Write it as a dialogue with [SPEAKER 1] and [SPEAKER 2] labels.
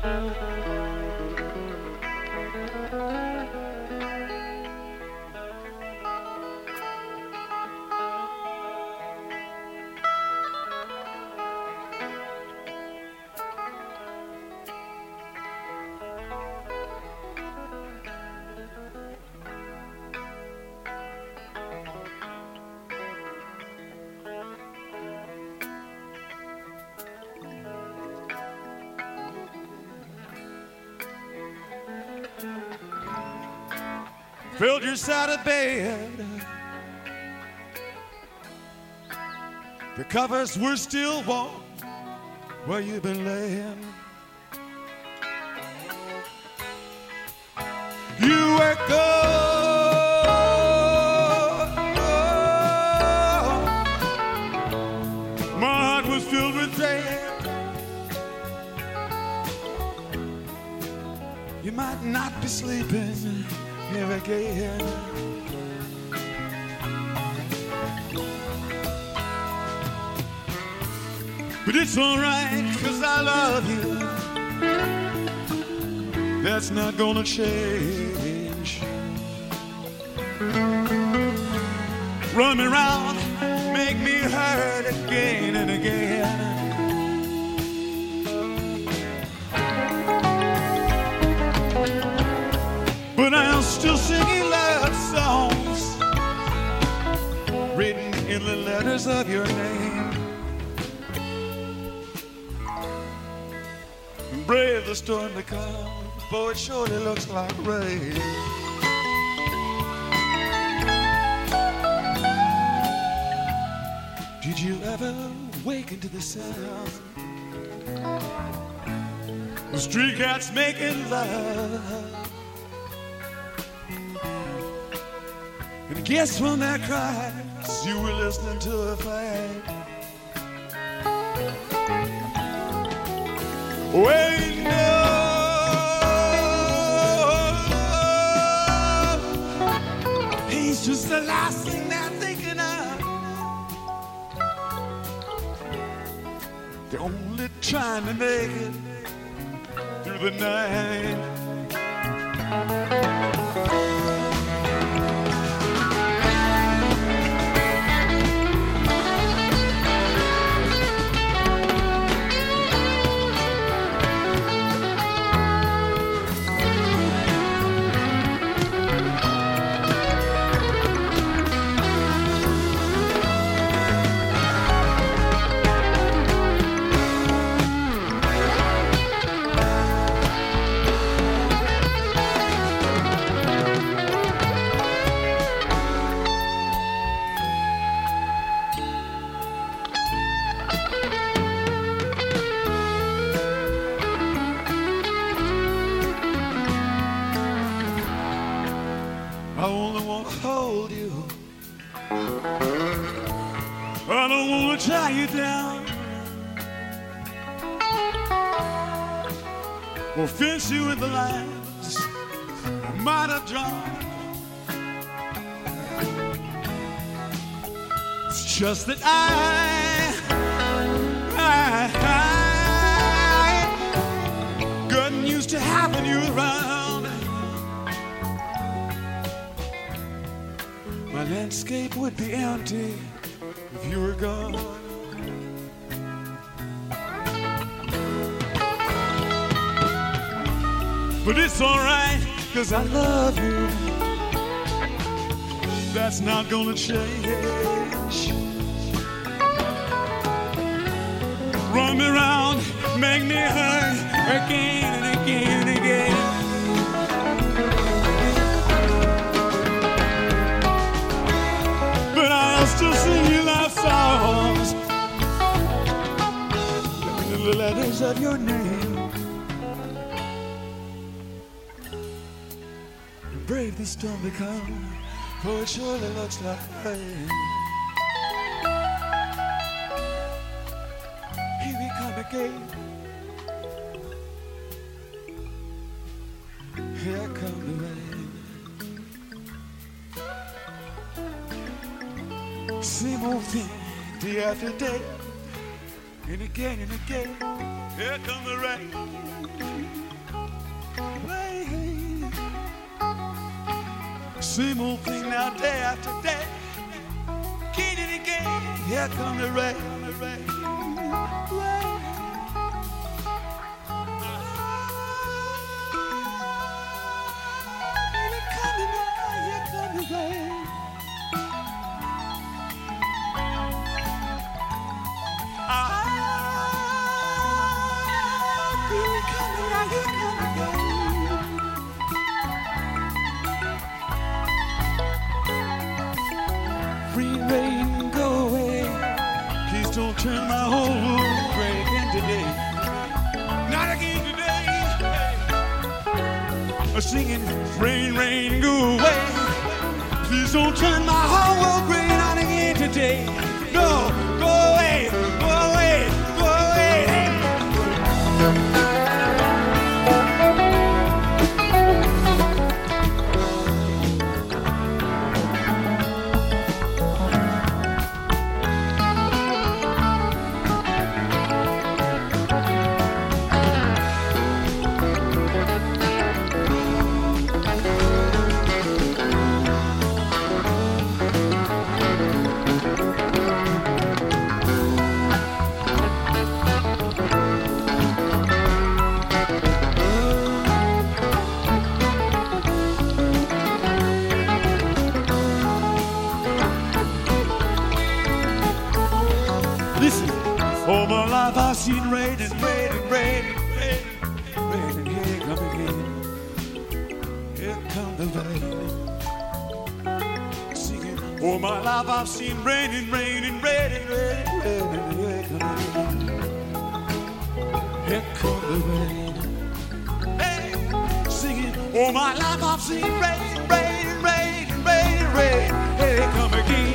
[SPEAKER 1] Filled your side of bed. The covers were still warm where you've been laying. You were cold. My heart was filled with pain. You might not be sleeping here again. But it's alright, 'cause I love you. That's not gonna change. Run me around, make me hurt again and again. But I'll still sing love songs written in the letters of your name. Brave the storm to come, for it surely looks like rain. Did you ever waken to the sound of street cats making love? And guess when that cries, you were listening to a flag. Wait, no, he's just the last thing they're thinking of. They're only trying to make it through the night. I only want to hold you. I don't want to tie you down or fence you with the lines I might have drawn. It's just that I gotten used to having you around. My landscape would be empty if you were gone. But it's alright, 'cause I love you. That's not gonna change. Run me around, make me hurt again and again and again. Still sing you love songs in the letters of your name. Brave the storm to come, for it surely looks like rain. Here we come again. Here come the rain. Same old thing, day after day, and again and again. Here come the rain. Rain. Same old thing now, day after day. Again and again. Here come the rain. Rain. Rain, rain, go away. Please don't turn my whole world gray again today. Not again today. Singing, rain, rain, go away. Please don't turn my whole world gray. Not again today. No, go away, go away, go away. Listen, all my life I've seen rain and rain and rain and rain and rain, and here come again. Here come the rain. Singing, all my life I've seen rain and rain and rain and rain and rain, and here come again. Here come the rain. Hey, singing, all my life I've seen rain, rain and rain and rain and rain. Here come again.